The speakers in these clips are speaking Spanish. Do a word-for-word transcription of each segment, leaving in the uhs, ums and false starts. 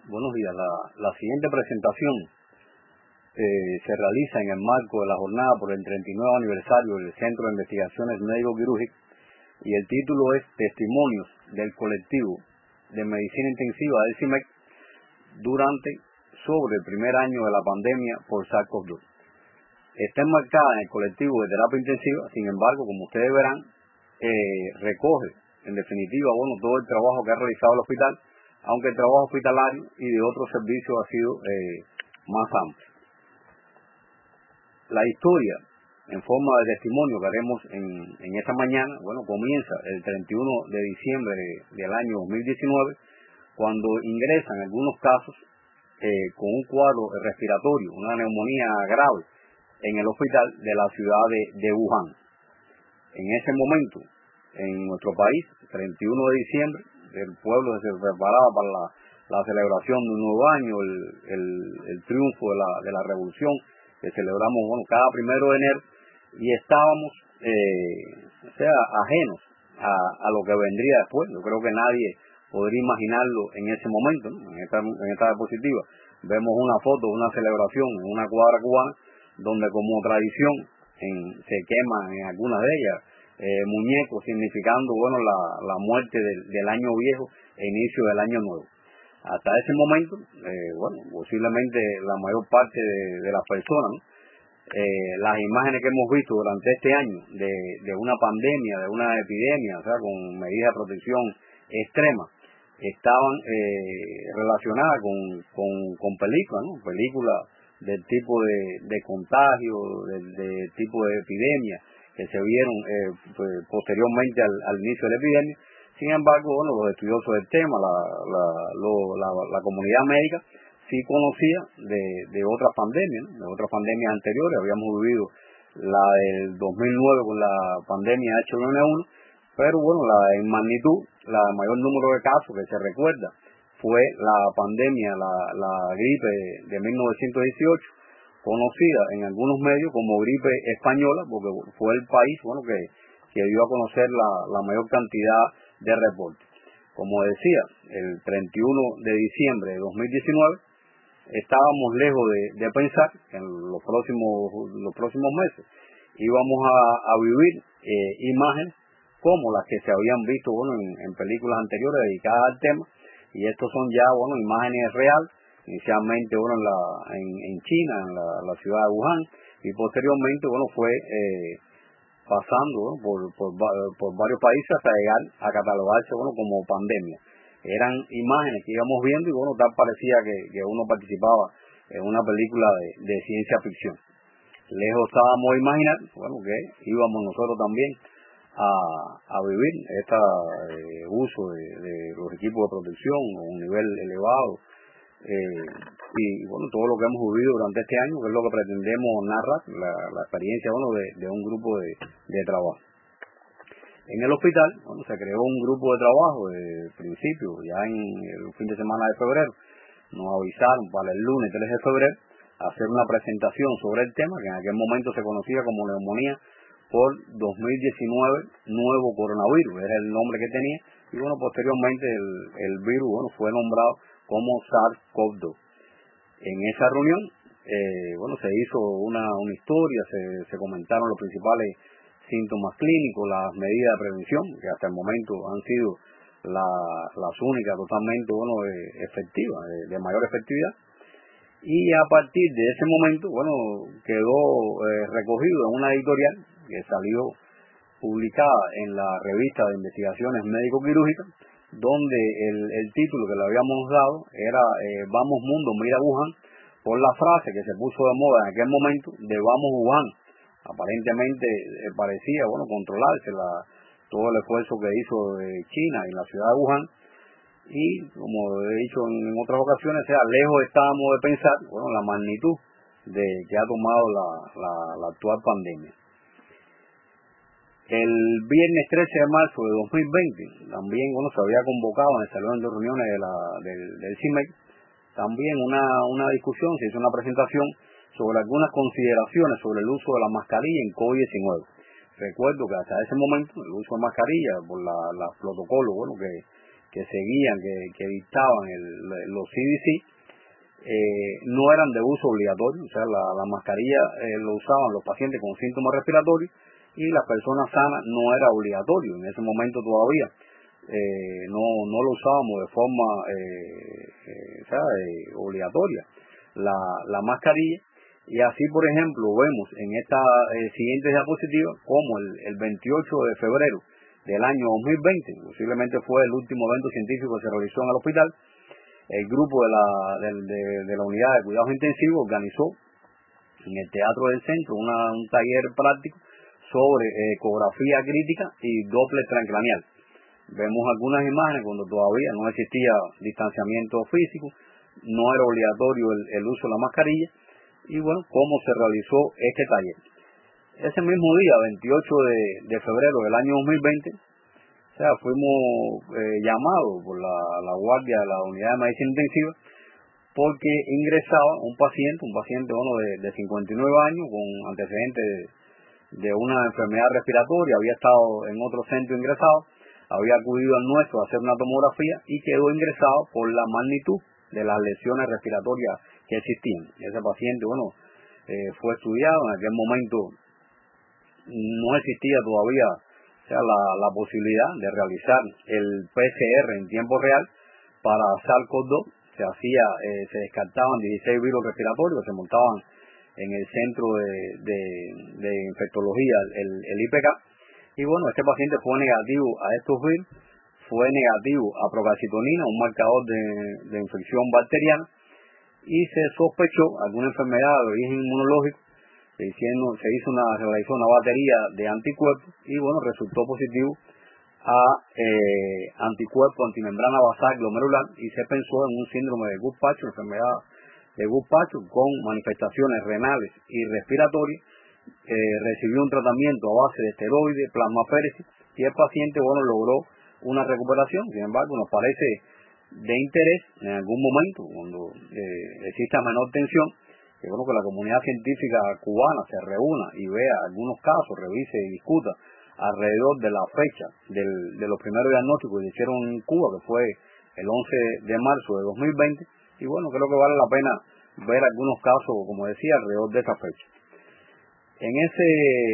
Buenos días. La, la siguiente presentación eh, se realiza en el marco de la jornada por el treinta y nueve aniversario del Centro de Investigaciones Médico-Quirúrgicas y el título es Testimonios del colectivo de medicina intensiva del C I M E C durante sobre el primer año de la pandemia por SARS-CoV dos. Está enmarcada en el colectivo de terapia intensiva, sin embargo, como ustedes verán, eh, recoge en definitiva bueno todo el trabajo que ha realizado el hospital, aunque el trabajo hospitalario y de otros servicios ha sido eh, más amplio. La historia en forma de testimonio que haremos en, en esta mañana, bueno, comienza el treinta y uno de diciembre de, del año dos mil diecinueve, cuando ingresan algunos casos eh, con un cuadro respiratorio, una neumonía grave en el hospital de la ciudad de, de Wuhan. En ese momento, en nuestro país, treinta y uno de diciembre, el pueblo se preparaba para la, la celebración de un nuevo año, el, el, el triunfo de la, de la revolución que celebramos bueno, cada primero de enero, y estábamos eh, o sea, ajenos a, a lo que vendría después. Yo creo que nadie podría imaginarlo en ese momento, ¿no? en, esta, en esta diapositiva vemos una foto de una celebración en una cuadra cubana, donde como tradición en, se queman en algunas de ellas eh, muñecos significando bueno la, la muerte del, del año viejo e inicio del año nuevo. Hasta ese momento, eh, bueno, posiblemente la mayor parte de, de las personas, ¿no? eh, las imágenes que hemos visto durante este año de, de una pandemia, de una epidemia, o sea, con medidas de protección extrema, estaban eh, relacionadas con, con, con películas, ¿no? Películas del tipo de, de contagio, del de tipo de epidemia que se vieron eh, pues, posteriormente al, al inicio de la epidemia. Sin embargo, bueno, los estudiosos del tema, la, la, lo, la, la comunidad médica, sí conocía de, de otras pandemias, ¿no? de otras pandemias anteriores. Habíamos vivido la del dos mil nueve con la pandemia H uno N uno, pero bueno, la en magnitud, la mayor número de casos que se recuerda fue la pandemia, la, la gripe de mil novecientos dieciocho, conocida en algunos medios como gripe española, porque fue el país bueno que, que dio a conocer la, la mayor cantidad de reportes. Como decía, el treinta y uno de diciembre de dos mil diecinueve estábamos lejos de, de pensar que en los próximos, los próximos meses íbamos a, a vivir eh, imágenes como las que se habían visto bueno en, en películas anteriores dedicadas al tema, y estos son ya bueno imágenes reales, inicialmente bueno en, la, en, en China, en la, la ciudad de Wuhan, y posteriormente bueno fue eh, pasando ¿no? por, por, por varios países hasta llegar a catalogarse bueno como pandemia. Eran imágenes que íbamos viendo y bueno tal parecía que, que uno participaba en una película de, de ciencia ficción. Lejos estábamos de imaginar bueno que íbamos nosotros también a, a vivir este eh, uso de, de los equipos de protección a un nivel elevado, eh, y bueno todo lo que hemos vivido durante este año, que es lo que pretendemos narrar, la, la experiencia bueno de, de un grupo de, de trabajo. En el hospital bueno se creó un grupo de trabajo de principio, ya en el fin de semana de febrero nos avisaron para el lunes tres de febrero hacer una presentación sobre el tema, que en aquel momento se conocía como neumonía por dos mil diecinueve nuevo coronavirus, era el nombre que tenía, y bueno posteriormente el, el virus bueno fue nombrado como SARS-CoV dos. En esa reunión eh, bueno se hizo una, una historia, se, se comentaron los principales síntomas clínicos, las medidas de prevención que hasta el momento han sido la, las únicas totalmente bueno eh, efectivas, de, de mayor efectividad. Y a partir de ese momento, bueno, quedó eh, recogido en una editorial que salió publicada en la revista de investigaciones médico-quirúrgicas, donde el, el título que le habíamos dado era eh, Vamos Mundo, mira Wuhan, por la frase que se puso de moda en aquel momento de Vamos Wuhan. Aparentemente eh, parecía, bueno, controlarse la, todo el esfuerzo que hizo eh, China y la ciudad de Wuhan. Y como he dicho en otras ocasiones, o sea, lejos estábamos de pensar bueno la magnitud de que ha tomado la, la, la actual pandemia. El viernes trece de marzo de dos mil veinte también bueno se había convocado en el salón de reuniones de la, del, del C I M E C también una, una discusión, se hizo una presentación sobre algunas consideraciones sobre el uso de la mascarilla en COVID diecinueve. Recuerdo que hasta ese momento el uso de mascarilla por la, los protocolos bueno que que seguían, que, que dictaban el, los C D C, eh, no eran de uso obligatorio. O sea, la, la mascarilla eh, lo usaban los pacientes con síntomas respiratorios y las personas sanas no era obligatorio en ese momento todavía. Eh, no, no lo usábamos de forma eh, eh, o sea, eh, obligatoria la, la mascarilla. Y así, por ejemplo, vemos en esta eh, siguiente diapositiva como el, el veintiocho de febrero del año dos mil veinte, posiblemente fue el último evento científico que se realizó en el hospital, el grupo de la, de, de, de la unidad de cuidados intensivos organizó en el Teatro del Centro una, un taller práctico sobre eh, ecografía crítica y Doppler transcranial. Vemos algunas imágenes cuando todavía no existía distanciamiento físico, no era obligatorio el, el uso de la mascarilla, y bueno, cómo se realizó este taller. Ese mismo día, veintiocho de, de febrero del año dos mil veinte, o sea, fuimos eh, llamados por la, la guardia de la unidad de medicina intensiva porque ingresaba un paciente, un paciente bueno, de, de cincuenta y nueve años con antecedentes de, de una enfermedad respiratoria, había estado en otro centro ingresado, había acudido al nuestro a hacer una tomografía y quedó ingresado por la magnitud de las lesiones respiratorias que existían. Ese paciente, bueno, eh, fue estudiado. En aquel momento no existía todavía, o sea, la, la posibilidad de realizar el P C R en tiempo real para SARS-CoV dos. Se hacía, eh, se descartaban dieciséis virus respiratorios, se montaban en el centro de, de, de infectología, el, el I P K, y bueno, este paciente fue negativo a estos virus, fue negativo a procalcitonina, un marcador de, de infección bacteriana, y se sospechó alguna enfermedad de origen inmunológico. Se, hicieron, se hizo una, se realizó una batería de anticuerpos y bueno, resultó positivo a eh, anticuerpos antimembrana basal glomerular, y se pensó en un síndrome de Goodpatch, enfermedad de Goodpatch con manifestaciones renales y respiratorias. Eh, recibió un tratamiento a base de esteroides, plasmaféresis, y el paciente bueno logró una recuperación. Sin embargo, nos parece de interés en algún momento, cuando eh, exista menor tensión, que bueno que la comunidad científica cubana se reúna y vea algunos casos, revise y discuta alrededor de la fecha del, de los primeros diagnósticos que hicieron en Cuba, que fue el once de marzo de dos mil veinte, y bueno, creo que vale la pena ver algunos casos, como decía, alrededor de esa fecha. En ese,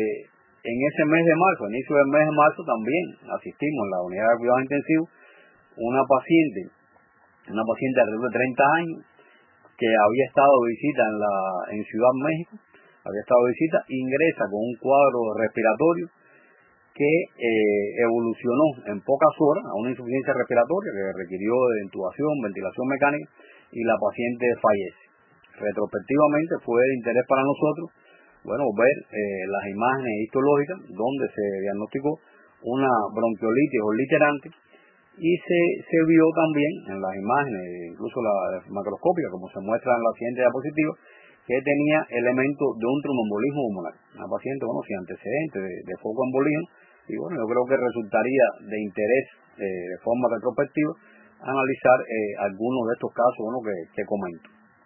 en ese mes de marzo, a inicio del mes de marzo, también asistimos en la unidad de cuidados intensivos una paciente, una paciente de alrededor de treinta años, que había estado de visita en, la, en Ciudad México, había estado de visita, ingresa con un cuadro respiratorio que eh, evolucionó en pocas horas a una insuficiencia respiratoria que requirió de intubación, ventilación mecánica, y la paciente fallece. Retrospectivamente fue de interés para nosotros, bueno, ver eh, las imágenes histológicas donde se diagnosticó una bronquiolitis obliterante, y se, se vio también en las imágenes, incluso la macroscópica, como se muestra en la siguiente diapositiva, que tenía elementos de un tromboembolismo pulmonar. Una paciente, bueno, sin antecedentes de, de foco embolismo, y bueno, yo creo que resultaría de interés eh, de forma retrospectiva analizar eh, algunos de estos casos, bueno, que, que comento.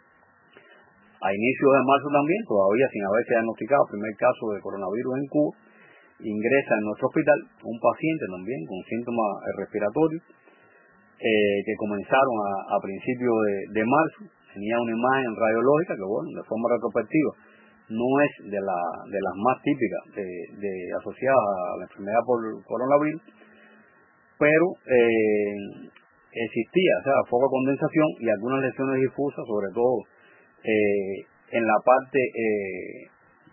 A inicios de marzo también, todavía sin haberse diagnosticado el primer caso de coronavirus en Cuba, ingresa en nuestro hospital un paciente también con síntomas respiratorios eh, que comenzaron a, a principios de, de marzo. Tenía una imagen radiológica que, bueno, de forma retrospectiva no es de, la, de las más típicas de, de asociadas a la enfermedad por coronavirus, pero eh, existía, o sea, foco de condensación y algunas lesiones difusas, sobre todo eh, en la parte eh,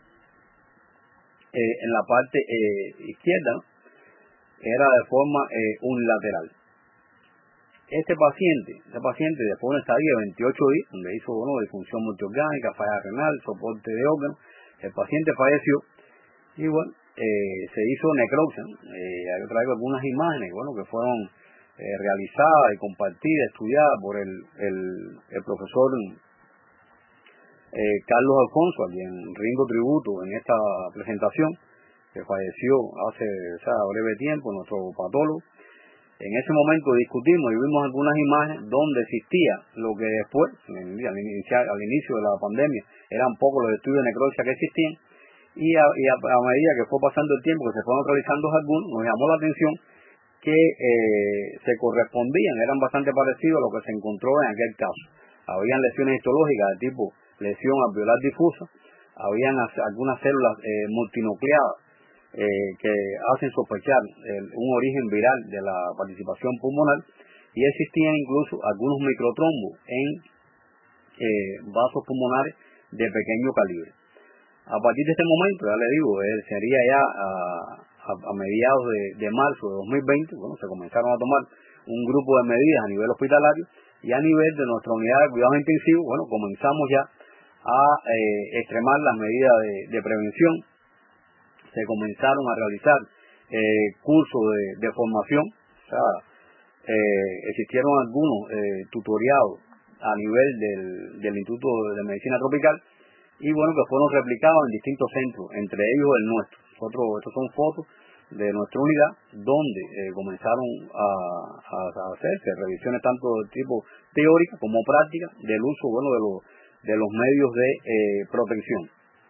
eh, en la parte eh, izquierda, ¿no? Era de forma eh, unilateral. Este paciente, este paciente después de una estadía de veintiocho días, donde hizo bueno, disfunción multiorgánica, falla renal, soporte de órganos, el paciente falleció y bueno, eh, se hizo necropsia, ¿no? Eh, hay traigo algunas imágenes, bueno, que fueron eh, realizadas y compartidas, estudiadas por el, el, el profesor eh, Carlos Alfonso, a quien rindo tributo en esta presentación, que falleció hace o sea, breve tiempo, nuestro patólogo. En ese momento discutimos y vimos algunas imágenes donde existía lo que después, al inicio, al inicio de la pandemia, eran pocos los estudios de necropsia que existían, y a, y a, a medida que fue pasando el tiempo, que se fueron realizando algunos, nos llamó la atención que eh, se correspondían, eran bastante parecidos a lo que se encontró en aquel caso. Habían lesiones histológicas de tipo lesión alveolar difusa, habían algunas células eh, multinucleadas eh, que hacen sospechar el, un origen viral de la participación pulmonar, y existían incluso algunos microtrombos en eh, vasos pulmonares de pequeño calibre. A partir de este momento, ya le digo, eh, sería ya a, a, a mediados de, de marzo de dos mil veinte, bueno, se comenzaron a tomar un grupo de medidas a nivel hospitalario, y a nivel de nuestra unidad de cuidados intensivos, bueno, comenzamos ya a eh, extremar las medidas de, de prevención. Se comenzaron a realizar eh, cursos de, de formación, o sea, eh, existieron algunos eh, tutoriados a nivel del, del Instituto de Medicina Tropical, y bueno, que fueron replicados en distintos centros, entre ellos el nuestro. Nosotros, estos son fotos de nuestra unidad, donde eh, comenzaron a, a, a hacerse revisiones tanto de tipo teórica como práctica del uso, bueno, de los de los medios de eh, protección.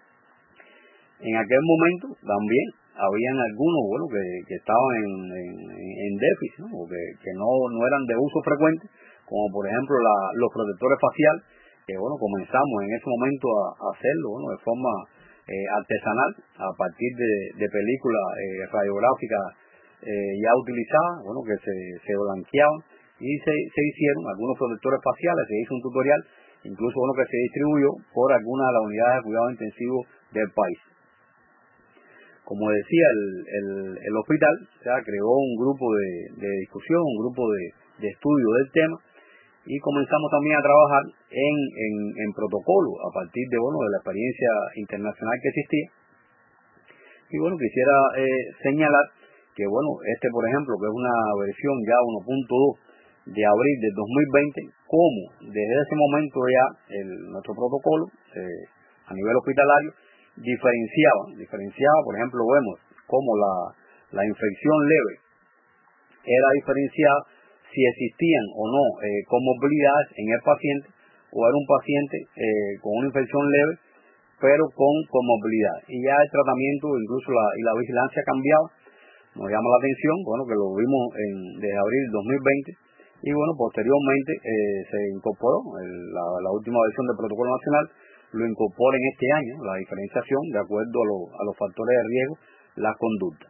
En aquel momento también habían algunos, bueno, que, que estaban en, en, en déficit, ¿no? O que, que no, no eran de uso frecuente, como por ejemplo la, los protectores faciales, que bueno, comenzamos en ese momento a, a hacerlo, bueno, de forma eh, artesanal, a partir de, de películas eh, radiográficas eh, ya utilizadas, bueno, que se, se blanqueaban, y se, se hicieron algunos protectores faciales, se hizo un tutorial, incluso uno que se distribuyó por algunas de las unidades de cuidado intensivo del país. Como decía, el, el, el hospital, o sea, creó un grupo de, de discusión, un grupo de, de estudio del tema, y comenzamos también a trabajar en, en, en protocolo a partir de, bueno, de la experiencia internacional que existía. Y bueno, quisiera eh, señalar que, bueno, este por ejemplo, que es una versión ya uno punto dos de abril del dos mil veinte, como desde ese momento ya el, nuestro protocolo eh, a nivel hospitalario diferenciaba, diferenciaba, por ejemplo, vemos como la, la infección leve era diferenciada si existían o no eh, comorbilidades en el paciente, o era un paciente eh, con una infección leve pero con comorbilidades, y ya el tratamiento incluso la, y la vigilancia cambiaba. Nos llama la atención, bueno, que lo vimos en, desde abril del dos mil veinte, y bueno, posteriormente eh, se incorporó el, la, la última versión del protocolo nacional, lo incorpora en este año, la diferenciación de acuerdo a, lo, a los factores de riesgo, la conducta.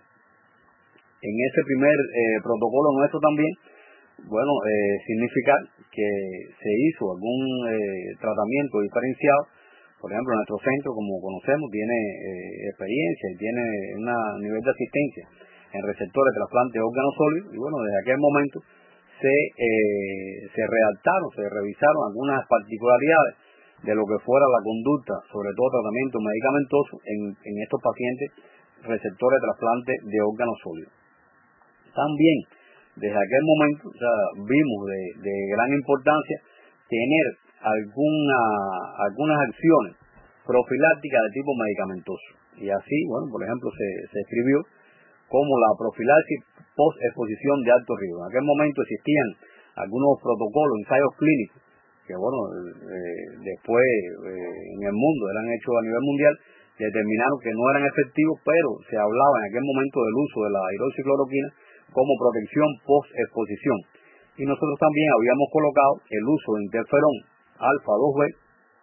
En ese primer eh, protocolo nuestro también, bueno, eh, significa que se hizo algún eh, tratamiento diferenciado. Por ejemplo, nuestro centro, como conocemos, tiene eh, experiencia y tiene un nivel de asistencia en receptores de trasplante de órganos sólidos, y bueno, desde aquel momento se, eh, se redactaron, se revisaron algunas particularidades de lo que fuera la conducta, sobre todo tratamiento medicamentoso en, en estos pacientes receptores de trasplante de órganos sólidos. También, desde aquel momento, o sea, vimos de, de gran importancia tener alguna, algunas acciones profilácticas de tipo medicamentoso. Y así, bueno, por ejemplo, se, se escribió como la profilaxis post-exposición de alto riesgo. En aquel momento existían algunos protocolos, ensayos clínicos, que bueno, eh, después eh, en el mundo eran hechos a nivel mundial, determinaron que no eran efectivos, pero se hablaba en aquel momento del uso de la hidroxicloroquina como protección post-exposición. Y nosotros también habíamos colocado el uso de interferón alfa dos B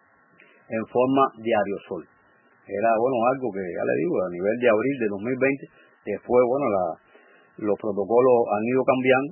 en forma de aerosol. Era, bueno, algo que, ya le digo, a nivel de abril de dos mil veinte, después, bueno, la, los protocolos han ido cambiando,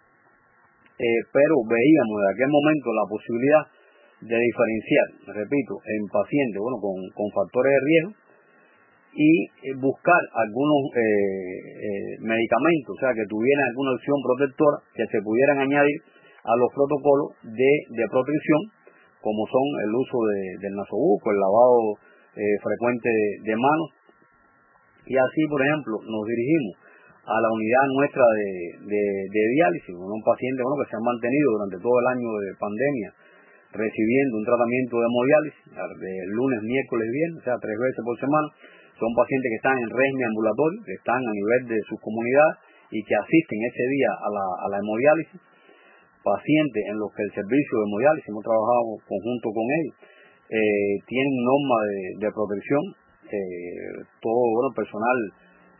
eh, pero veíamos en aquel momento la posibilidad de diferenciar, repito, en pacientes, bueno, con, con factores de riesgo, y eh, buscar algunos eh, eh, medicamentos, o sea, que tuvieran alguna acción protectora que se pudieran añadir a los protocolos de, de protección, como son el uso de, del nasobuco, el lavado eh, frecuente de, de manos. Y así, por ejemplo, nos dirigimos a la unidad nuestra de, de, de diálisis, con un paciente, bueno, que se han mantenido durante todo el año de pandemia recibiendo un tratamiento de hemodiálisis, de lunes, miércoles y viernes, o sea, tres veces por semana. Son pacientes que están en régimen ambulatorio, que están a nivel de sus comunidades y que asisten ese día a la, a la hemodiálisis. Pacientes en los que el servicio de hemodiálisis, hemos trabajado conjunto con ellos, eh, tienen normas de, de protección, eh, todo, bueno, personal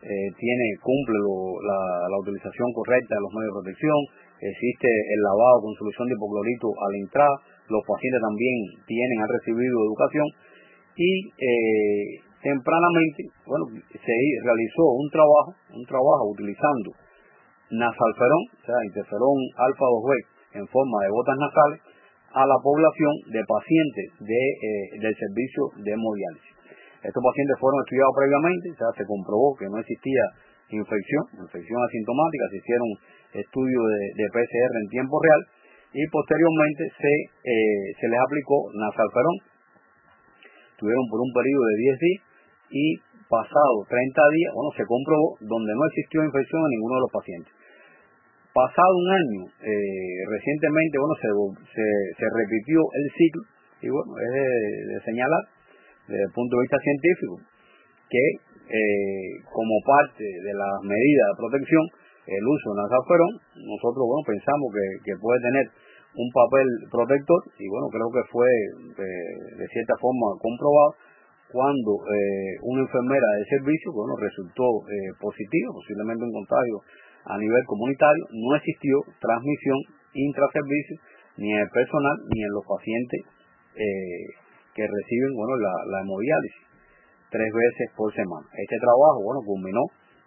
eh, tiene, cumple lo, la, la utilización correcta de los medios de protección, existe el lavado con solución de hipoclorito a la entrada, los pacientes también tienen, han recibido educación y eh, tempranamente, bueno, se realizó un trabajo, un trabajo utilizando nasalferón, o sea, interferón alfa dos B en forma de gotas nasales a la población de pacientes de, eh, del servicio de hemodiálisis. Estos pacientes fueron estudiados previamente, o sea, se comprobó que no existía infección, infección asintomática, se hicieron estudios de, de P C R en tiempo real y posteriormente se, eh, se les aplicó nasalferón. Estuvieron por un periodo de diez días y pasado treinta días, bueno, se comprobó donde no existió infección en ninguno de los pacientes. Pasado un año, eh, recientemente, bueno, se, se, se repitió el ciclo y bueno, es de, de señalar desde el punto de vista científico que eh, como parte de las medidas de protección, el uso de nasalferón, nosotros, bueno, pensamos que, que puede tener un papel protector y bueno, creo que fue de, de cierta forma comprobado cuando eh, una enfermera de servicio, bueno, resultó eh, positiva, posiblemente un contagio a nivel comunitario, no existió transmisión intraservicio ni en el personal ni en los pacientes eh, que reciben, bueno, la, la hemodiálisis tres veces por semana. Este trabajo, bueno, culminó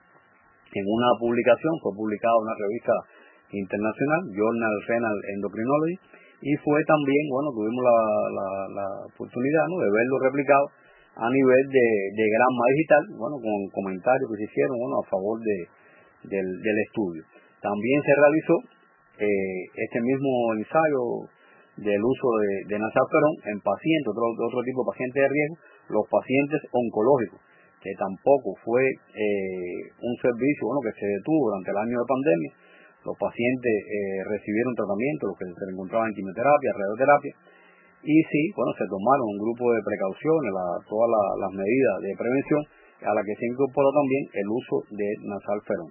en una publicación, fue publicado en una revista internacional, Journal Renal Endocrinology, y fue también, bueno, tuvimos la, la, la oportunidad, ¿no?, de verlo replicado a nivel de, de Granma Digital, bueno, con comentarios que se hicieron, bueno, a favor de, del, del estudio. También se realizó eh, este mismo ensayo del uso de, de nasalferón en pacientes, otro, otro tipo de pacientes de riesgo, los pacientes oncológicos, que tampoco fue eh, un servicio, bueno, que se detuvo durante el año de pandemia. Los pacientes eh, recibieron tratamiento, los que se encontraban en quimioterapia, radioterapia, y sí, bueno, se tomaron un grupo de precauciones, la, todas la, las medidas de prevención, a la que se incorporó también el uso de nasalferón.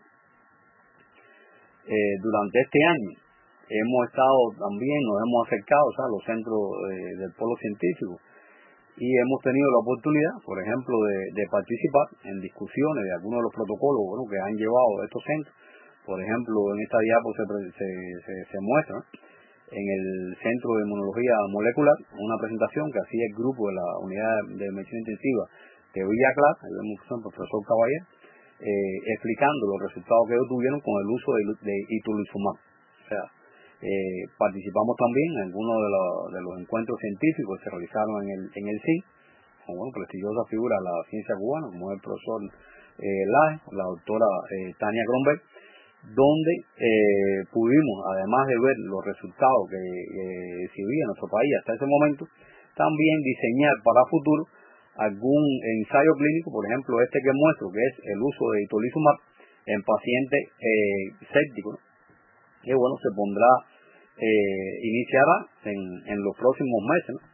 Eh, durante este año hemos estado también, nos hemos acercado, o sea, a los centros eh, del polo científico y hemos tenido la oportunidad, por ejemplo, de, de participar en discusiones de algunos de los protocolos, bueno, que han llevado estos centros. Por ejemplo, en esta diapo se, se, se, se muestra en el Centro de Inmunología Molecular una presentación que hacía el grupo de la Unidad de Medicina Intensiva de Villa Clara, ahí vemos que son el profesor Caballero, eh, explicando los resultados que ellos tuvieron con el uso de, de itolizumab. O sea, eh, participamos también en algunos de, la, de los encuentros científicos que se realizaron en el, en el C I, con bueno, prestigiosa figura de la ciencia cubana, como el profesor eh, Laje, la doctora eh, Tania Kronberg, donde eh, pudimos, además de ver los resultados que eh, exhibía nuestro país hasta ese momento, también diseñar para futuro algún ensayo clínico, por ejemplo este que muestro, que es el uso de itolizumab en pacientes eh, sépticos, que bueno, se pondrá, eh, iniciará en, en los próximos meses, ¿no?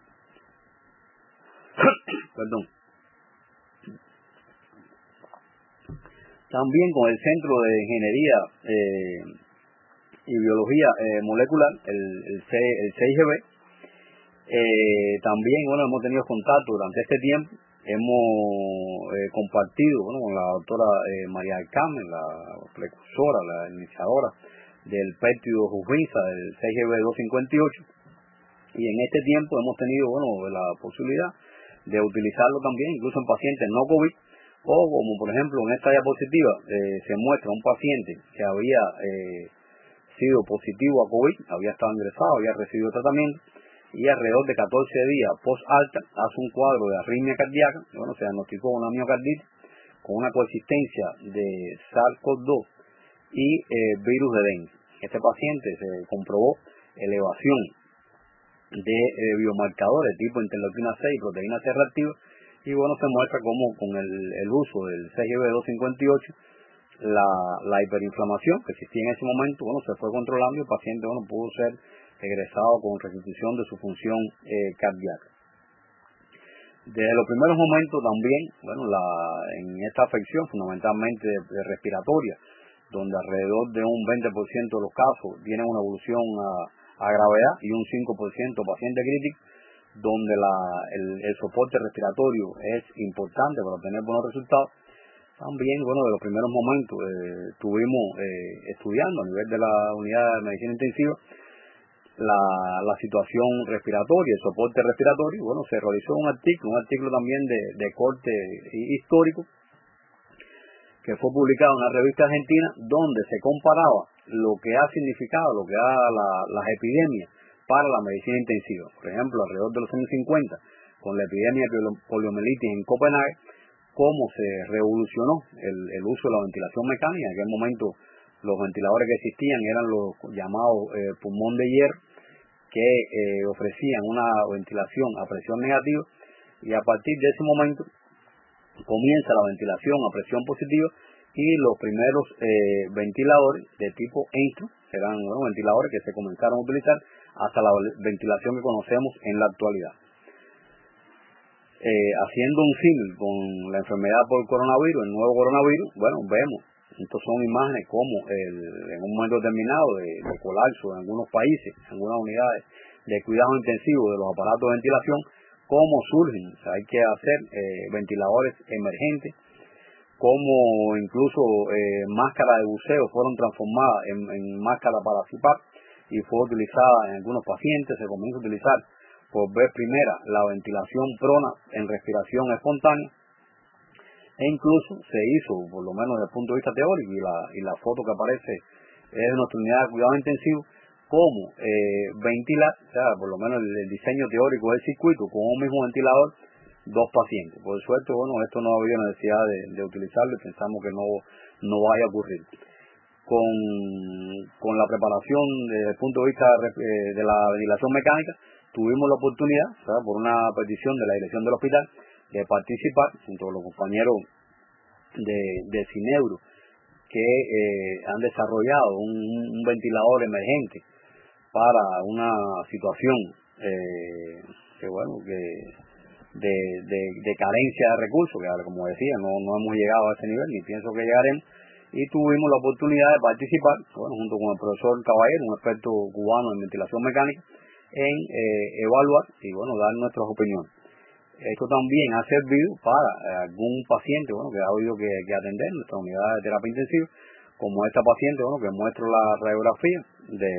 Perdón. También con el Centro de Ingeniería eh, y Biología eh, Molecular, el, el, C, el C I G B, eh, también, bueno, hemos tenido contacto durante este tiempo, hemos eh, compartido, bueno, con la doctora eh, María del Carmen, la precursora, la iniciadora del péptido Jujinsa, del C I G B doscientos cincuenta y ocho, y en este tiempo hemos tenido, bueno, la posibilidad de utilizarlo también, incluso en pacientes no COVID, o como por ejemplo en esta diapositiva eh, se muestra un paciente que había eh, sido positivo a COVID, había estado ingresado, había recibido tratamiento, y alrededor de catorce días post-alta hace un cuadro de arritmia cardíaca, y bueno, se diagnosticó una miocarditis con una coexistencia de SARS-CoV dos y eh, virus de dengue. Este paciente se comprobó elevación de eh, biomarcadores tipo interleuquina seis y proteína C reactiva, y bueno, se muestra cómo con el, el uso del C G B doscientos cincuenta y ocho la, la hiperinflamación que existía en ese momento, bueno, se fue controlando y el paciente, bueno, pudo ser egresado con restitución de su función eh, cardíaca. Desde los primeros momentos también, bueno, la, en esta afección fundamentalmente de, de respiratoria, donde alrededor de un veinte por ciento de los casos tienen una evolución a, a gravedad y un cinco por ciento paciente crítico, donde la, el, el soporte respiratorio es importante para obtener buenos resultados, También, bueno, de los primeros momentos eh, estuvimos eh, estudiando a nivel de la unidad de medicina intensiva la, la situación respiratoria, el soporte respiratorio. Bueno, se realizó un artículo, un artículo también de, de corte histórico, que fue publicado en una revista argentina, donde se comparaba lo que ha significado, lo que ha la, las epidemias para la medicina intensiva. Por ejemplo, alrededor de los años cincuenta, con la epidemia de poliomielitis en Copenhague, cómo se revolucionó el, el uso de la ventilación mecánica. En aquel momento los ventiladores que existían eran los llamados eh, pulmón de hierro, que eh, ofrecían una ventilación a presión negativa, y a partir de ese momento comienza la ventilación a presión positiva, y los primeros eh, ventiladores de tipo Enstrom serán bueno, ventiladores que se comenzaron a utilizar hasta la ventilación que conocemos en la actualidad. Eh, haciendo un símil con la enfermedad por coronavirus, el nuevo coronavirus, bueno, vemos, estos son imágenes como el, en un momento determinado de, de colapso en algunos países, en algunas unidades de cuidado intensivo de los aparatos de ventilación, cómo surgen. O sea, hay que hacer eh, ventiladores emergentes, como incluso eh, máscaras de buceo fueron transformadas en, en máscaras para C PAP y fue utilizada en algunos pacientes. Se comienza a utilizar por vez primera la ventilación prona en respiración espontánea, e incluso se hizo, por lo menos desde el punto de vista teórico, y la, y la foto que aparece es de nuestra unidad de cuidado intensivo, cómo eh, ventilar, o sea, por lo menos el, el diseño teórico del circuito con un mismo ventilador, dos pacientes. Por suerte, bueno, esto no ha habido necesidad de, de utilizarlo, y pensamos que no, no vaya a ocurrir. Con, con la preparación desde el punto de vista de la ventilación mecánica, tuvimos la oportunidad, o sea, por una petición de la dirección del hospital, de participar junto con los compañeros de, de Cineuro, que eh, han desarrollado un, un ventilador emergente para una situación eh, que bueno que de, de, de carencia de recursos, que como decía, no, no hemos llegado a ese nivel, ni pienso que llegaremos, y tuvimos la oportunidad de participar, bueno, junto con el profesor Caballero, un experto cubano en ventilación mecánica, en eh, evaluar y bueno dar nuestras opiniones. Esto también ha servido para eh, algún paciente bueno que ha habido que, que atender en nuestra unidad de terapia intensiva, como esta paciente bueno que muestra la radiografía de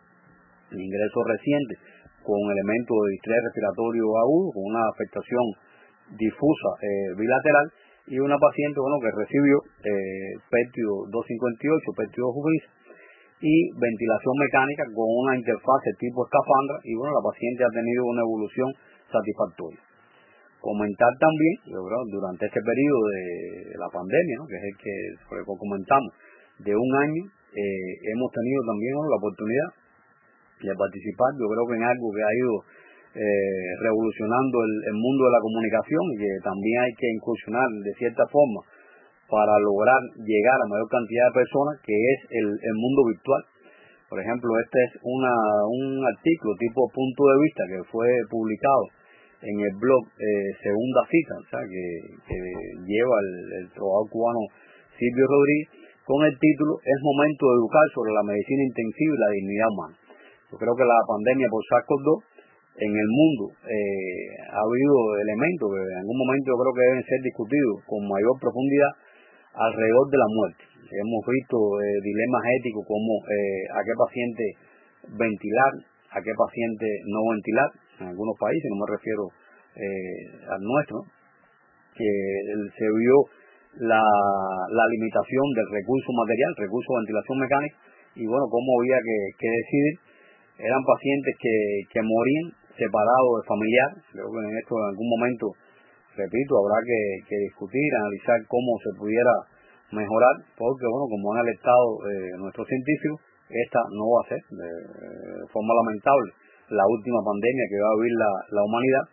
ingreso reciente con elementos de distrés respiratorio agudo, con una afectación difusa eh, bilateral, y una paciente bueno que recibió eh, Pértigo doscientos cincuenta y ocho, Pértigo Juvis y ventilación mecánica con una interfase tipo escafandra, y bueno, la paciente ha tenido una evolución satisfactoria. Comentar también, yo creo, durante este periodo de la pandemia, ¿no? que es el que comentamos, de un año, eh, hemos tenido también ¿no? la oportunidad de participar, yo creo que en algo que ha ido eh, revolucionando el, el mundo de la comunicación, y que también hay que incursionar de cierta forma para lograr llegar a mayor cantidad de personas, que es el, el mundo virtual. Por ejemplo, este es una, un artículo tipo punto de vista que fue publicado en el blog eh, Segunda Cita, o sea, que, que lleva el, el trovador cubano Silvio Rodríguez, con el título "Es momento de educar sobre la medicina intensiva y la dignidad humana". Yo creo que la pandemia por SARS-CoV dos en el mundo eh, ha habido elementos que en algún momento yo creo que deben ser discutidos con mayor profundidad alrededor de la muerte. Hemos visto eh, dilemas éticos como eh, a qué paciente ventilar, a qué paciente no ventilar, en algunos países, no me refiero eh, al nuestro, que se vio la, la limitación del recurso material, recurso de ventilación mecánica, y bueno, cómo había que, que decidir. Eran pacientes que, que morían separados de familiares. Creo que en esto en algún momento, repito, habrá que, que discutir, analizar cómo se pudiera mejorar, porque bueno, como han alertado eh, nuestros científicos, esta no va a ser de, de forma lamentable la última pandemia que va a vivir la, la humanidad.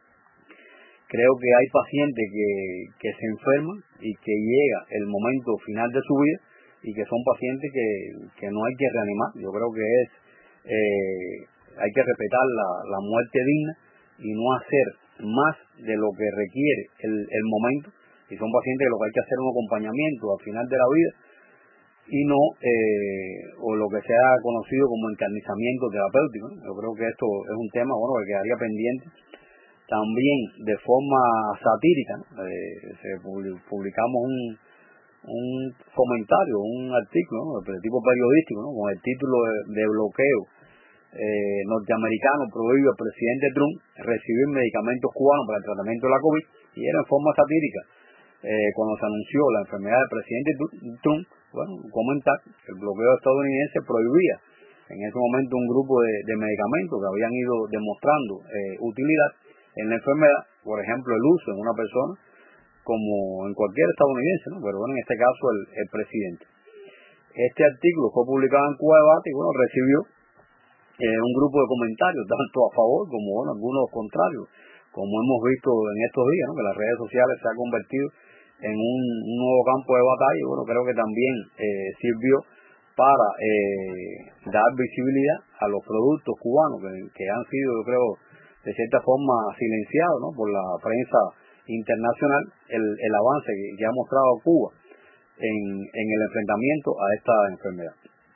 Creo que hay pacientes que, que se enferman y que llega el momento final de su vida, y que son pacientes que, que no hay que reanimar. Yo creo que es eh, hay que respetar la, la muerte digna y no hacer más de lo que requiere el, el momento, y son pacientes que lo que hay que hacer es un acompañamiento al final de la vida, y no eh, o lo que se ha conocido como encarnizamiento terapéutico, ¿no? Yo creo que esto es un tema bueno que quedaría pendiente. También de forma satírica, ¿no? eh, se publicamos un, un comentario, un artículo, ¿no?, de tipo periodístico, ¿no?, con el título de, de bloqueo eh, norteamericano prohíbe al presidente Trump recibir medicamentos cubanos para el tratamiento de la COVID, y era en forma satírica. Eh, cuando se anunció la enfermedad del presidente Trump, bueno, comentar que el bloqueo estadounidense prohibía en ese momento un grupo de, de medicamentos que habían ido demostrando eh, utilidad en la enfermedad, por ejemplo el uso en una persona como en cualquier estadounidense, ¿no?, pero bueno, en este caso el, el presidente. Este artículo fue publicado en Cuba Debate y bueno, recibió eh, un grupo de comentarios, tanto a favor como bueno, algunos contrarios, como hemos visto en estos días, ¿no?, que las redes sociales se han convertido en un, un nuevo campo de batalla, y bueno, creo que también eh, sirvió para eh, dar visibilidad a los productos cubanos que, que han sido, yo creo, de cierta forma silenciados, ¿no?, por la prensa internacional, el, el avance que, que ha mostrado Cuba en, en el enfrentamiento a esta enfermedad.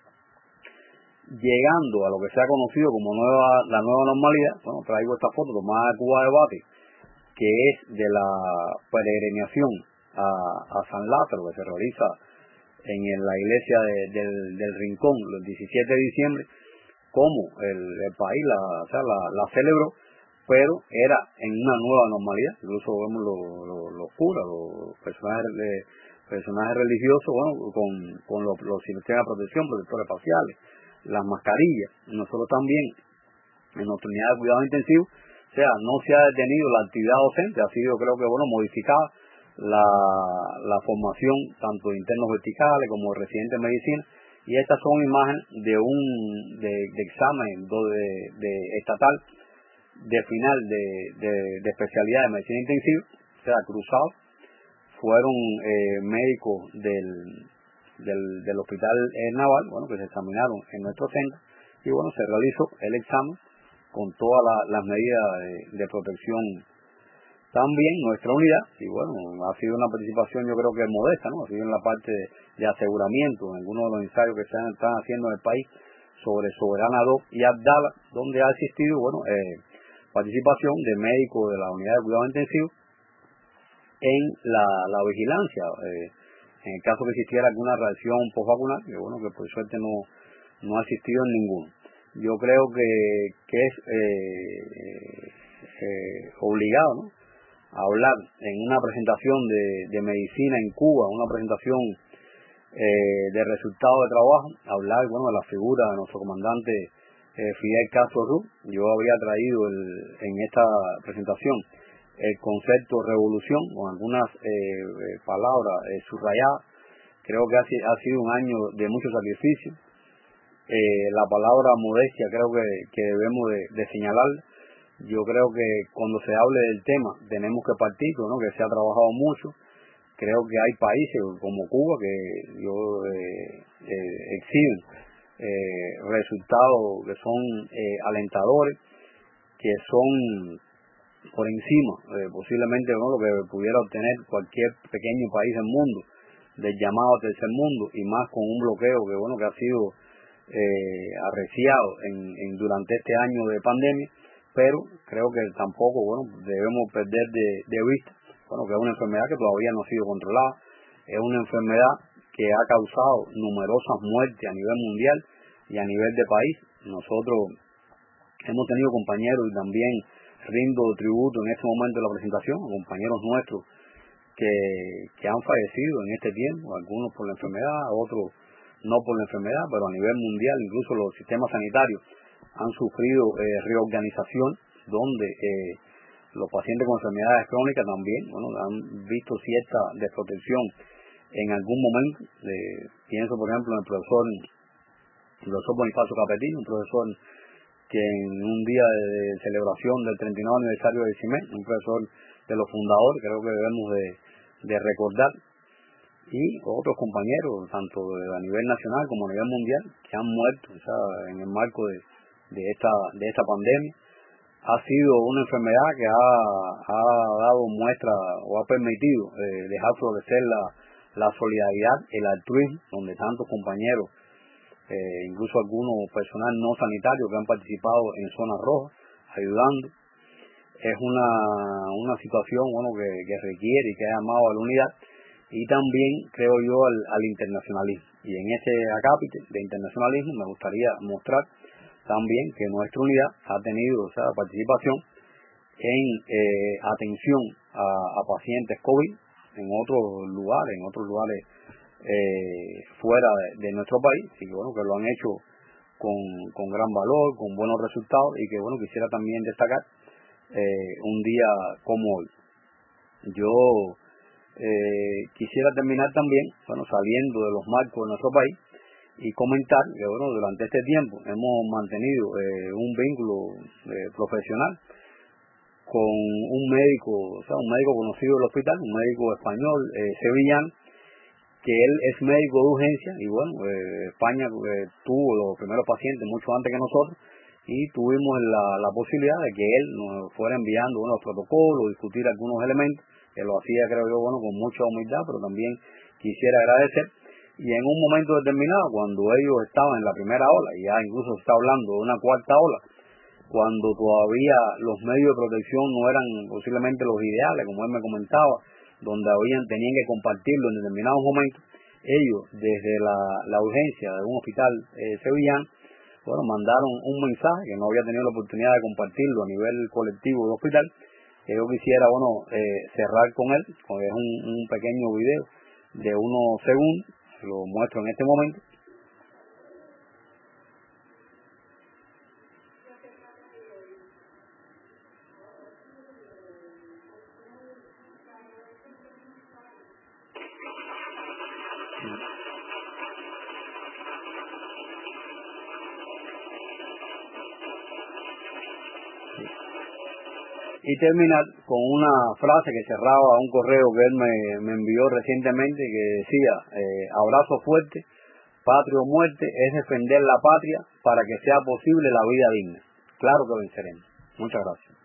Llegando a lo que se ha conocido como nueva, la nueva normalidad, bueno, traigo esta foto tomada de Cuba Debate, que es de la peregrinación a, a San Lázaro, que se realiza en, en la iglesia de, del, del Rincón, el diecisiete de diciembre, como el, el país la, o sea, la, la celebró, pero era en una nueva normalidad. Incluso vemos los, los, los curas, los personajes, eh, personajes religiosos, bueno, con, con los, los sistemas de protección, protectores faciales, las mascarillas. Nosotros también, en nuestra unidad de cuidado intensivo, o sea, no se ha detenido la actividad docente, ha sido, creo que, bueno, modificada la, la formación tanto de internos verticales como de residentes en medicina, y estas son imágenes de un de, de examen de, de estatal de final de, de, de especialidad de medicina intensiva, o sea, cruzado. Fueron eh, médicos del, del, del hospital eh, naval, bueno, que se examinaron en nuestro centro, y bueno, se realizó el examen con todas la, las medidas de, de protección. También nuestra unidad, y bueno, ha sido una participación yo creo que modesta, ¿no?, ha sido en la parte de, de aseguramiento, en algunos de los ensayos que se han, están haciendo en el país sobre Soberana dos y Abdala, donde ha existido, bueno, eh, participación de médicos de la unidad de cuidado intensivo en la, la vigilancia, eh, en el caso que existiera alguna reacción postvacunal, que bueno, que por suerte no, no ha existido en ninguno. Yo creo que, que es eh, eh, obligado, ¿no?, a hablar en una presentación de, de medicina en Cuba, una presentación eh, de resultados de trabajo, hablar, bueno, de la figura de nuestro comandante eh, Fidel Castro Ruz. Yo había traído el, en esta presentación el concepto revolución con algunas eh, palabras eh, subrayadas. Creo que ha, ha sido un año de mucho sacrificio. Eh, la palabra modestia creo que, que debemos de, de señalar. Yo creo que cuando se hable del tema tenemos que partir, ¿no?, que se ha trabajado mucho. Creo que hay países como Cuba que yo eh, eh, exhiben eh, resultados que son eh, alentadores, que son por encima eh, posiblemente, ¿no?, lo que pudiera obtener cualquier pequeño país del mundo, del llamado tercer mundo, y más con un bloqueo que bueno que ha sido eh, arreciado en, en durante este año de pandemia. Pero creo que tampoco, bueno, debemos perder de, de vista, bueno, que es una enfermedad que todavía no ha sido controlada, es una enfermedad que ha causado numerosas muertes a nivel mundial y a nivel de país. Nosotros hemos tenido compañeros, y también rindo tributo en este momento de la presentación, a compañeros nuestros que, que han fallecido en este tiempo, algunos por la enfermedad, otros no por la enfermedad, pero a nivel mundial, incluso los sistemas sanitarios han sufrido eh, reorganización, donde eh, los pacientes con enfermedades crónicas también, bueno, han visto cierta desprotección en algún momento. Eh, pienso, por ejemplo, en el profesor, el profesor Bonifacio Capetillo, un profesor que en un día de celebración del treinta y nueve aniversario del CIMEN, un profesor de los fundadores, creo que debemos de, de recordar, y otros compañeros, tanto a nivel nacional como a nivel mundial, que han muerto, o sea, en el marco de de esta de esta pandemia. Ha sido una enfermedad que ha, ha dado muestra o ha permitido eh, dejar florecer la, la solidaridad, el altruismo, donde tantos compañeros, eh, incluso algunos personal no sanitario que han participado en zonas rojas, ayudando. Es una, una situación, bueno, que, que requiere y que ha llamado a la unidad, y también, creo yo, al, al internacionalismo. Y en ese acápite de internacionalismo me gustaría mostrar también que nuestra unidad ha tenido, o sea, participación en eh, atención a, a pacientes COVID en otros lugares, en otros lugares eh, fuera de, de nuestro país, y que bueno, que lo han hecho con, con gran valor, con buenos resultados, y que bueno, quisiera también destacar eh, un día como hoy. Yo eh, quisiera terminar también, bueno, saliendo de los marcos de nuestro país, y comentar que bueno, durante este tiempo hemos mantenido eh, un vínculo eh, profesional con un médico, o sea, un médico conocido del hospital, un médico español, eh, sevillano, que él es médico de urgencia, y bueno, eh, España eh, tuvo los primeros pacientes mucho antes que nosotros, y tuvimos la, la posibilidad de que él nos fuera enviando unos protocolos, discutir algunos elementos, que lo hacía, creo yo, bueno, con mucha humildad, pero también quisiera agradecer. Y en un momento determinado, cuando ellos estaban en la primera ola, y ya incluso se está hablando de una cuarta ola, cuando todavía los medios de protección no eran posiblemente los ideales, como él me comentaba, donde habían, tenían que compartirlo en determinados momentos, ellos desde la, la urgencia de un hospital eh, sevillano, bueno, mandaron un mensaje que no había tenido la oportunidad de compartirlo a nivel colectivo del hospital, que yo quisiera, bueno, eh, cerrar con él, con es un, un pequeño video de unos segundos, lo muestro en este momento. Y terminar con una frase que cerraba un correo que él me, me envió recientemente, que decía, eh, abrazo fuerte, patria o muerte, es defender la patria para que sea posible la vida digna. Claro que venceremos. Muchas gracias.